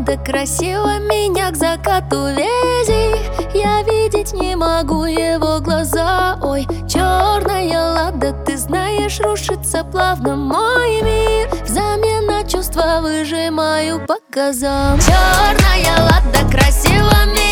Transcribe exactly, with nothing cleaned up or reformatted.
лада, красиво меня к закату вези. Я видеть не могу его глаза. Ой, черная лада, ты знаешь, рушится плавно мой мир. Взамен на чувства выжимаю по газам. Черная лада, красиво меня